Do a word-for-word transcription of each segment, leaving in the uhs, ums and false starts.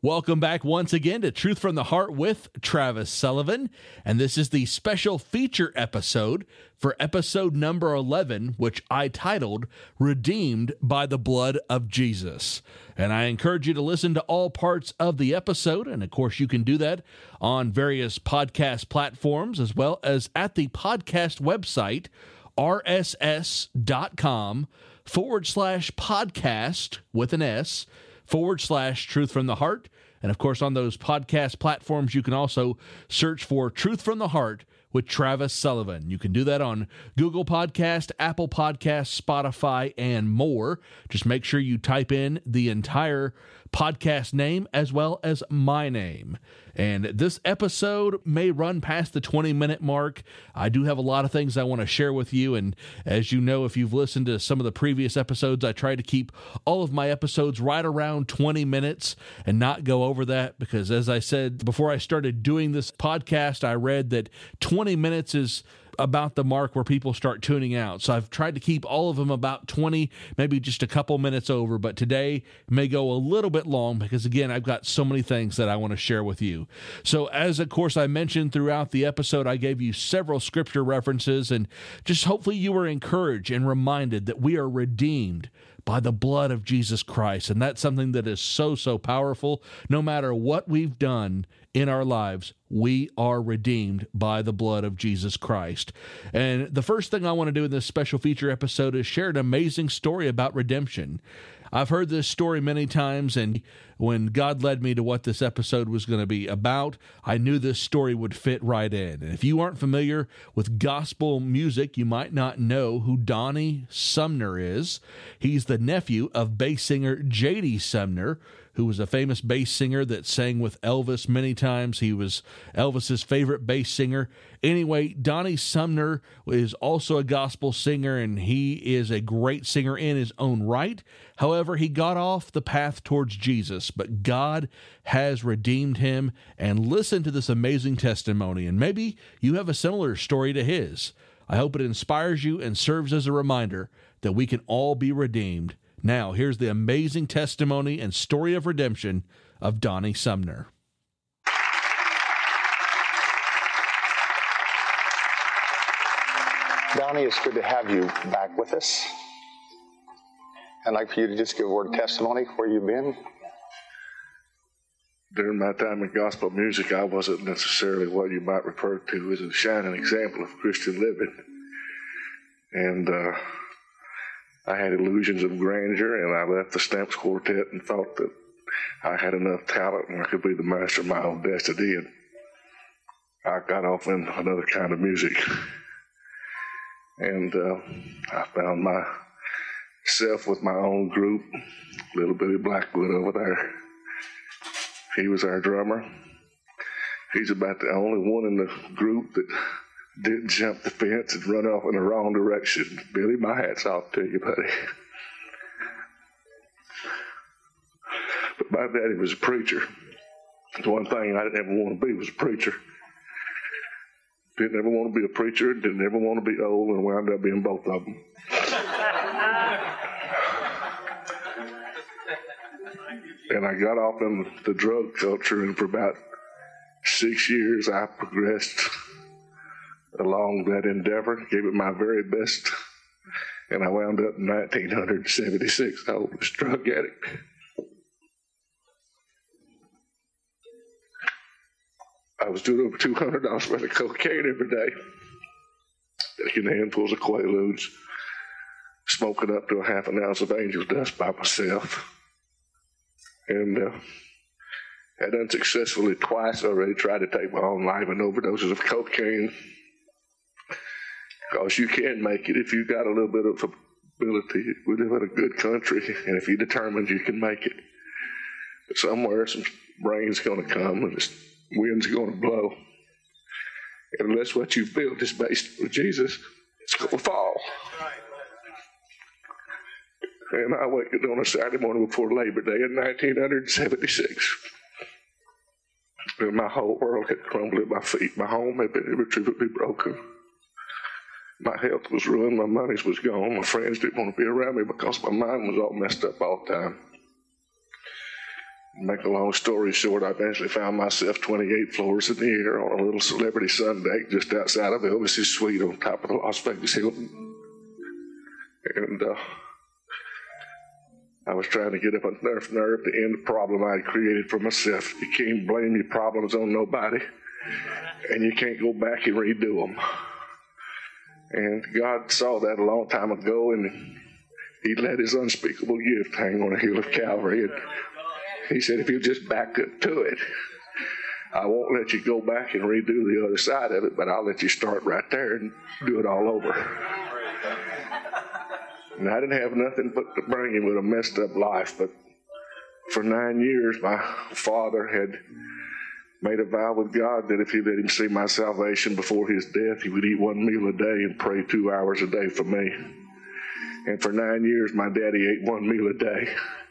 Welcome back once again to Truth from the Heart with Travis Sullivan, and this is the special feature episode for episode number eleven, which I titled Redeemed by the Blood of Jesus. And I encourage you to listen to all parts of the episode, and of course you can do that on various podcast platforms as well as at the podcast website, rss.com forward slash podcast with an S, forward slash Truth from the Heart. And of course, on those podcast platforms, you can also search for Truth from the Heart with Travis Sullivan. You can do that on Google Podcast, Apple Podcast, Spotify, and more. Just make sure you type in the entire podcast name as well as my name. And this episode may run past the twenty-minute mark. I do have a lot of things I want to share with you. And as you know, if you've listened to some of the previous episodes, I try to keep all of my episodes right around twenty minutes and not go over that because, as I said, before I started doing this podcast, I read that twenty minutes is about the mark where people start tuning out. So I've tried to keep all of them about twenty, maybe just a couple minutes over, but today may go a little bit long because, again, I've got so many things that I want to share with you. So as, of course, I mentioned throughout the episode, I gave you several scripture references, and just hopefully you were encouraged and reminded that we are redeemed by the blood of Jesus Christ. And that's something that is so, so powerful. No matter what we've done in our lives, we are redeemed by the blood of Jesus Christ. And the first thing I want to do in this special feature episode is share an amazing story about redemption. I've heard this story many times, and when God led me to what this episode was going to be about, I knew this story would fit right in. And if you aren't familiar with gospel music, you might not know who Donnie Sumner is. He's the nephew of bass singer J D Sumner, who was a famous bass singer that sang with Elvis many times. He was Elvis's favorite bass singer. Anyway, Donnie Sumner is also a gospel singer, and he is a great singer in his own right. However, he got off the path towards Jesus, but God has redeemed him. And listen to this amazing testimony, and maybe you have a similar story to his. I hope it inspires you and serves as a reminder that we can all be redeemed. Now, here's the amazing testimony and story of redemption of Donnie Sumner. Donnie, it's good to have you back with us. I'd like for you to just give a word of testimony where you've been. During my time in gospel music, I wasn't necessarily what you might refer to as a shining example of Christian living. And uh, I had illusions of grandeur, and I left the Stamps Quartet and thought that I had enough talent and I could be the master of my own destiny. And I got off in another kind of music. And uh, I found myself with my own group, Little Billy Blackwood over there. He was our drummer. He's about the only one in the group that didn't jump the fence and run off in the wrong direction. Billy, my hat's off to you, buddy. But my daddy was a preacher. The one thing I didn't ever want to be was a preacher. Didn't ever want to be a preacher, didn't ever want to be old, and wound up being both of them. And I got off in the drug culture, and for about six years I progressed along that endeavor, gave it my very best, and I wound up in nineteen seventy-six, the oldest drug addict. I was doing over two hundred dollars worth of cocaine every day, taking handfuls of Quaaludes, smoking up to a half an ounce of angel dust by myself. And uh, had unsuccessfully twice already tried to take my own life in overdoses of cocaine. Because you can make it if you got a little bit of ability. We live in a good country, and if you're determined, you can make it. But somewhere, some rain's going to come, and the wind's going to blow. And unless what you built is based with Jesus, it's going to fall. And I waked up on a Saturday morning before Labor Day in nineteen seventy-six. And my whole world had crumbled at my feet. My home had been irretrievably broken. My health was ruined. My money was gone. My friends didn't want to be around me because my mind was all messed up all the time. Make a long story short, I eventually found myself twenty-eight floors in the air on a little celebrity sun deck just outside of Elvis's suite on top of the Las Vegas Hilton. And uh, I was trying to get up enough nerve to end the problem I had created for myself. You can't blame your problems on nobody, and you can't go back and redo them. And God saw that a long time ago, and he let his unspeakable gift hang on a hill of Calvary. And he said, if you just back up to it, I won't let you go back and redo the other side of it, but I'll let you start right there and do it all over. And I didn't have nothing but to bring him with a messed up life, but for nine years, my father had made a vow with God that if he let him see my salvation before his death, he would eat one meal a day and pray two hours a day for me. And for nine years, my daddy ate one meal a day.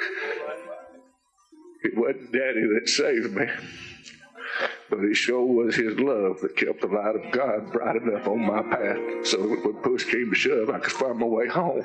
It wasn't Daddy that saved me, but it sure was his love that kept the light of God bright enough on my path so that when push came to shove, I could find my way home.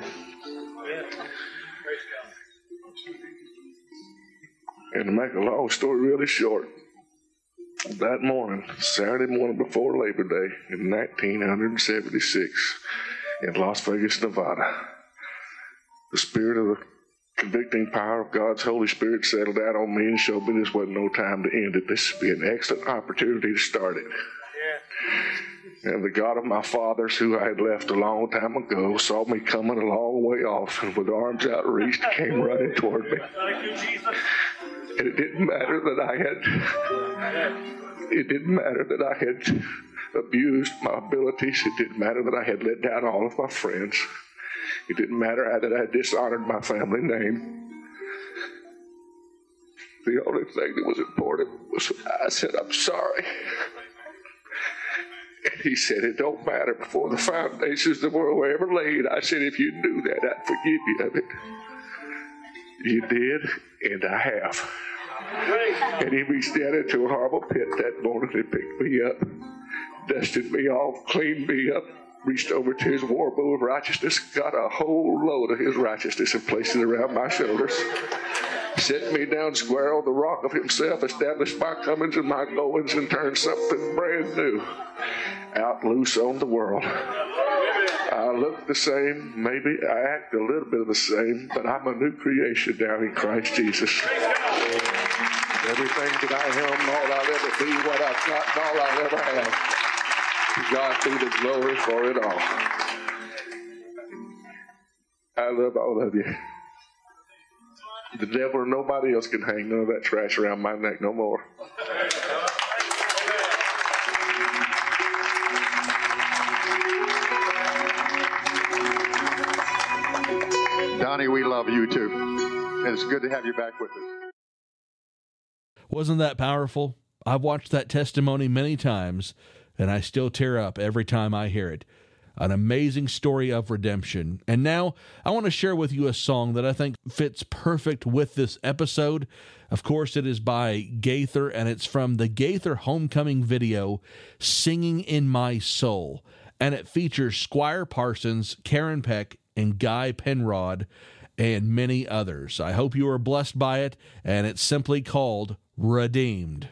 And to make a long story really short, that morning, Saturday morning before Labor Day in nineteen seventy-six in Las Vegas, Nevada, the spirit of the convicting power of God's Holy Spirit settled out on me and showed me this wasn't no time to end it. This would be an excellent opportunity to start it. Yeah. And the God of my fathers, who I had left a long time ago, saw me coming a long way off, and with arms outreached, came running toward me. And it didn't matter that I had, it didn't matter that I had abused my abilities. It didn't matter that I had let down all of my friends. It didn't matter that I had dishonored my family name. The only thing that was important was I said, I'm sorry. And he said, it don't matter. Before the foundations of the world were ever laid, I said, if you knew that, I'd forgive you of it. You did, and I have. And he reached down into a horrible pit that morning and picked me up, dusted me off, cleaned me up, reached over to his war bow of righteousness, got a whole load of his righteousness and placed it around my shoulders, set me down square on the rock of himself, established my comings and my goings, and turned something brand new out loose on the world. I look the same, maybe I act a little bit of the same, but I'm a new creation now in Christ Jesus. Everything that I am, all I'll ever be, what I've got, and all I'll ever have. To God be the glory for it all. I love all of you. The devil or nobody else can hang none of that trash around my neck no more. Donnie, we love you too. And it's good to have you back with us. Wasn't that powerful? I've watched that testimony many times, and I still tear up every time I hear it. An amazing story of redemption. And now I want to share with you a song that I think fits perfect with this episode. Of course, it is by Gaither, and it's from the Gaither Homecoming video, Singing in My Soul. And it features Squire Parsons, Karen Peck, and Guy Penrod, and many others. I hope you are blessed by it, and it's simply called Redeemed.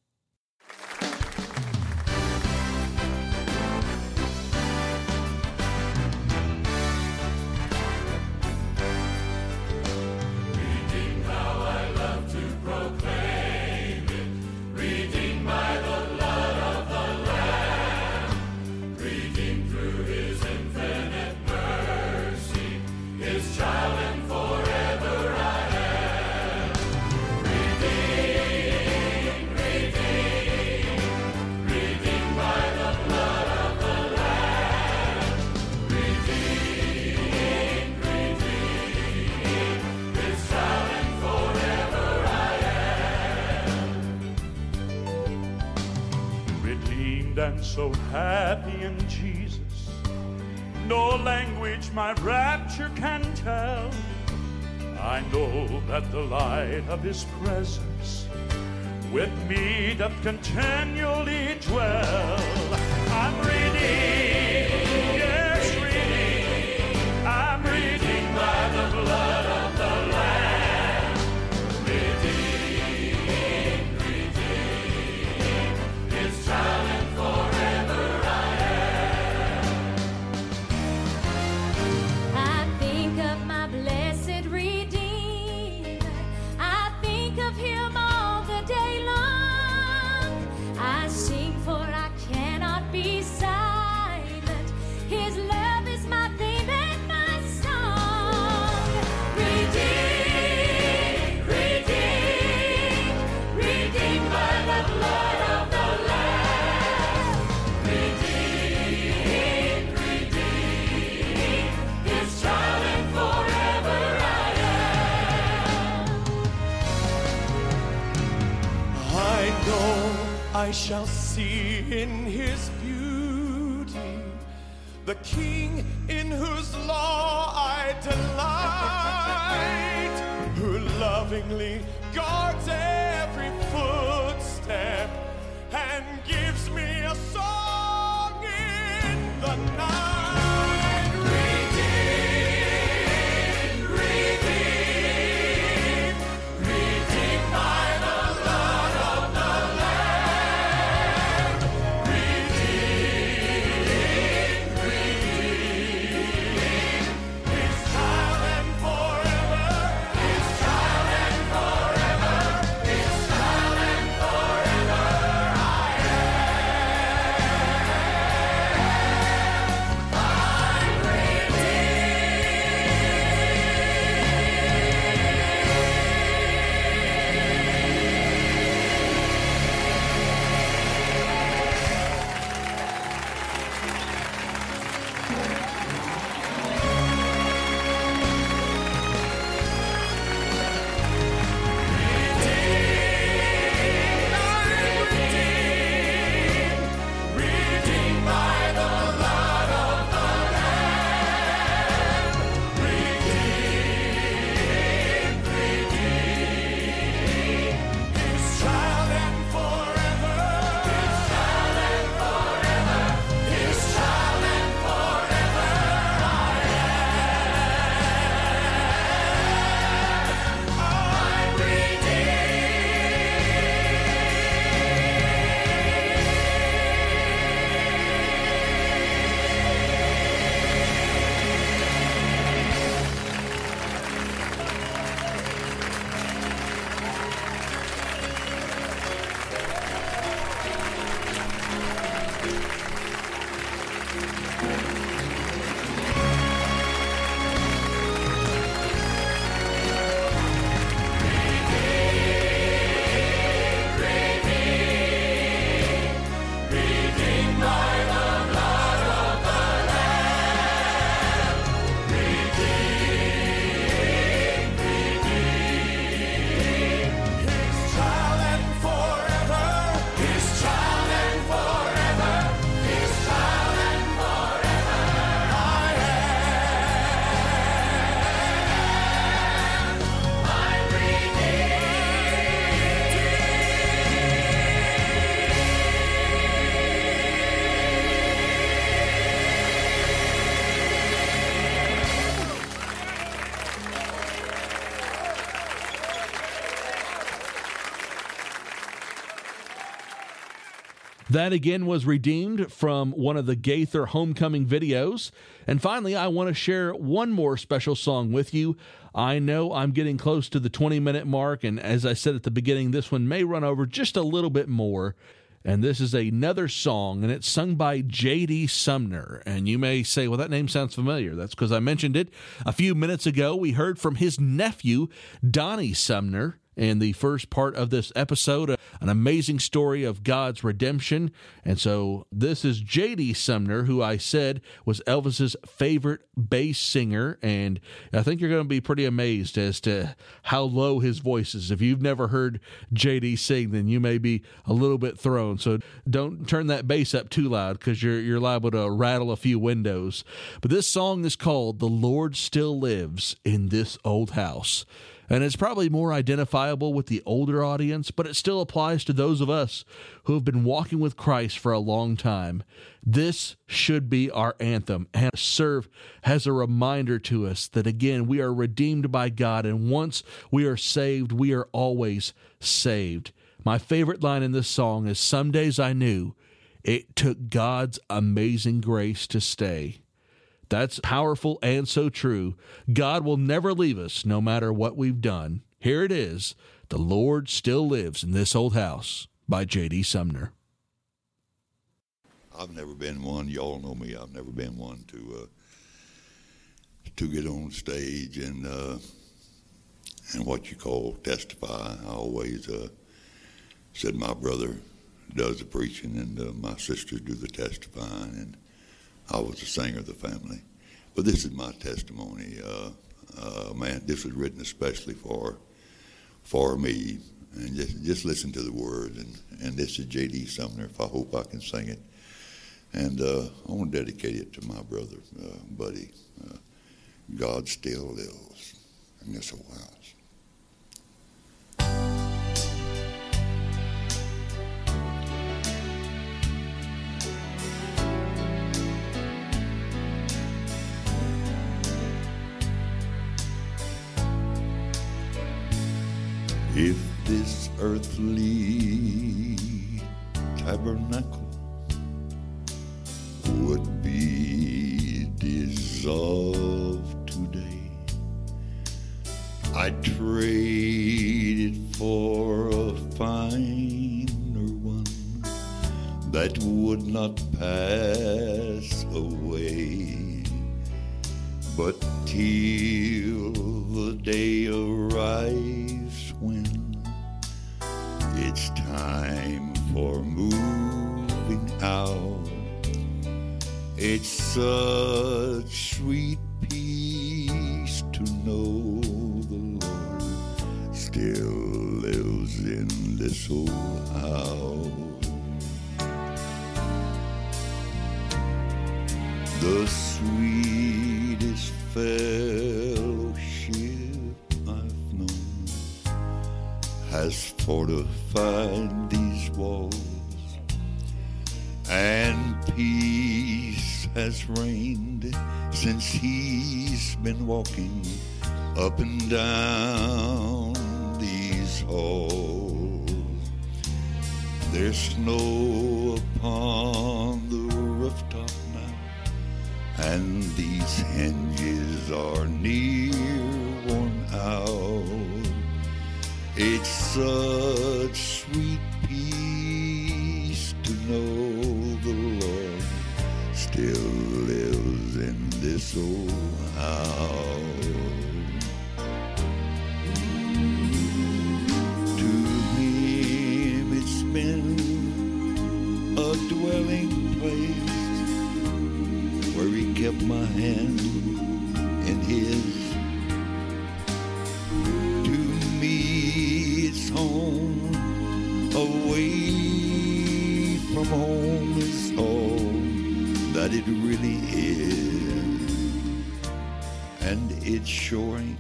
And so happy in Jesus, no language my rapture can tell. I know that the light of his presence with me doth continually dwell. I'm redeemed, yes, redeemed. I'm redeemed by the blood of the Lamb. Redeemed. I know I shall see in his beauty the King in whose law I delight, who lovingly guards every footstep and gives me a song in the night. That again was Redeemed from one of the Gaither Homecoming videos. And finally, I want to share one more special song with you. I know I'm getting close to the twenty minute mark, and as I said at the beginning, this one may run over just a little bit more. And this is another song, and it's sung by J D Sumner. And you may say, well, that name sounds familiar. That's because I mentioned it a few minutes ago. We heard from his nephew, Donnie Sumner, in the first part of this episode, an amazing story of God's redemption. And so this is J D Sumner, who I said was Elvis's favorite bass singer. And I think you're going to be pretty amazed as to how low his voice is. If you've never heard J D sing, then you may be a little bit thrown. So don't turn that bass up too loud, because you're, you're liable to rattle a few windows. But this song is called "The Lord Still Lives in This Old House." And it's probably more identifiable with the older audience, but it still applies to those of us who have been walking with Christ for a long time. This should be our anthem and serve as a reminder to us that, again, we are redeemed by God, and once we are saved, we are always saved. My favorite line in this song is, "Some days I knew it took God's amazing grace to stay." That's powerful and so true. God will never leave us, no matter what we've done. Here it is, "The Lord Still Lives in This Old House" by J D Sumner. I've never been one, y'all know me, I've never been one to uh, to get on stage and uh, and what you call testify. I always uh, said my brother does the preaching and uh, my sisters do the testifying, and I was the singer of the family. But this is my testimony. Uh, uh, man, this was written especially for for me. and just just listen to the words. And, and this is J D Sumner, if I hope I can sing it. And uh, I want to dedicate it to my brother, uh, Buddy. Uh, God still lives in this old house. If this earthly tabernacle would be dissolved today, I'd trade it for a finer one that would not pass away. But till the day arrives when it's time for moving out, it's such sweet peace to know the Lord still lives in this old house. The sweetest fellowship I've known has fortified these walls, and peace has reigned since he's been walking up and down these halls. There's snow upon the rooftop now, and these hinges are near worn out. It's such sweet peace to know the Lord still lives in this old house. To him it's been a dwelling place where he kept my hand in his. Home, away from home is all that it really is, and it sure ain't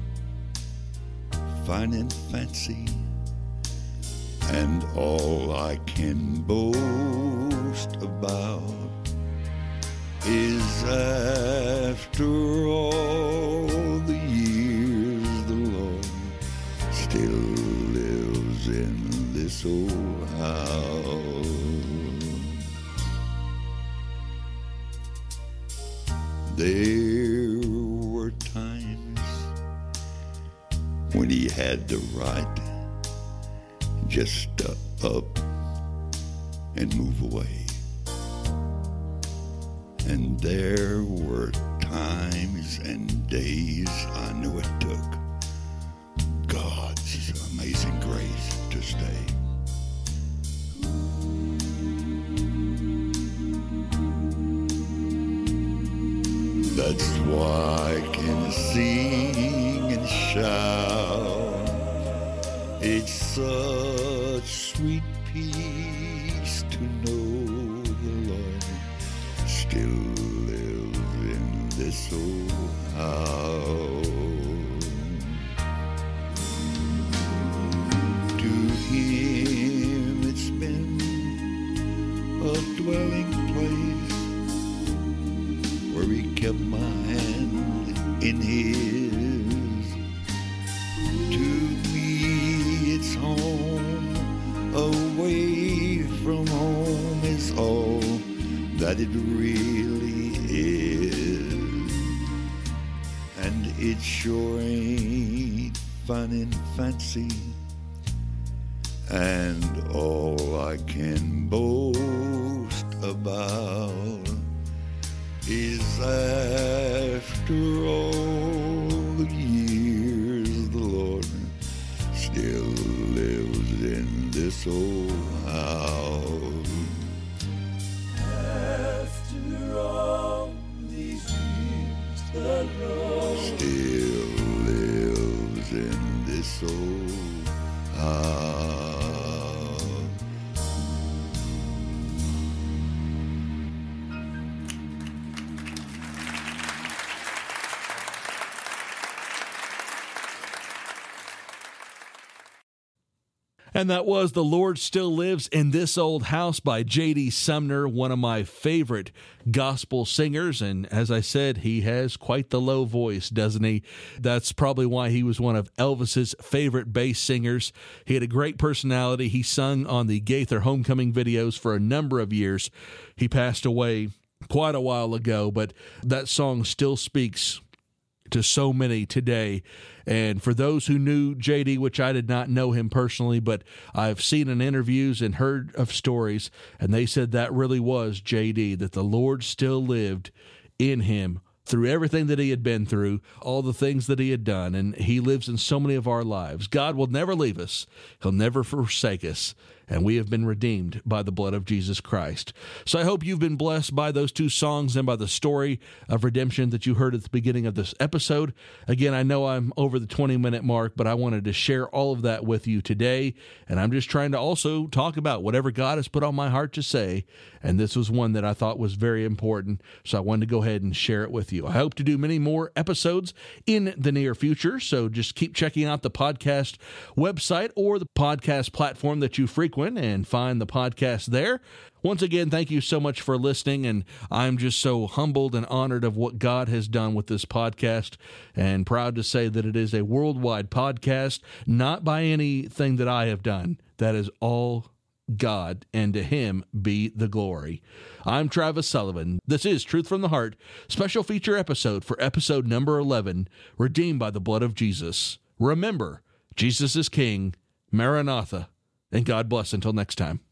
fine and fancy, and all I can boast about is after all the years the Lord still in this old house. There were times when he had the right just to up and move away, and there were times and days I knew it took God's amazing grace to stay. That's why I can sing and shout. It's such sweet peace to know the Lord still lives in this old house. Him it's been a dwelling place where he kept my hand in his. To me it's home, away from home is all that it really is, and it sure ain't fun and fancy, and all I can boast about is after all the years the Lord still lives in this old house. After all these years the Lord still lives in this old house. And that was The Lord Still Lives in This Old House by J D Sumner, one of my favorite gospel singers. And as I said, he has quite the low voice, doesn't he? That's probably why he was one of Elvis's favorite bass singers. He had a great personality. He sung on the Gaither Homecoming videos for a number of years. He passed away quite a while ago, but that song still speaks to so many today. And for those who knew J D, which I did not know him personally, but I've seen in interviews and heard of stories, and they said that really was J D, that the Lord still lived in him through everything that he had been through, all the things that he had done, and he lives in so many of our lives. God will never leave us. He'll never forsake us, and we have been redeemed by the blood of Jesus Christ. So I hope you've been blessed by those two songs and by the story of redemption that you heard at the beginning of this episode. Again, I know I'm over the twenty-minute mark, but I wanted to share all of that with you today, and I'm just trying to also talk about whatever God has put on my heart to say, and this was one that I thought was very important, so I wanted to go ahead and share it with you. I hope to do many more episodes in the near future, so just keep checking out the podcast website or the podcast platform that you frequent and find the podcast there. Once again, thank you so much for listening, and I'm just so humbled and honored of what God has done with this podcast, and proud to say that it is a worldwide podcast, not by anything that I have done. That is all God, and to Him be the glory. I'm Travis Sullivan. This is Truth from the Heart, special feature episode for episode number eleven, Redeemed by the Blood of Jesus. Remember, Jesus is King. Maranatha. And God bless until next time.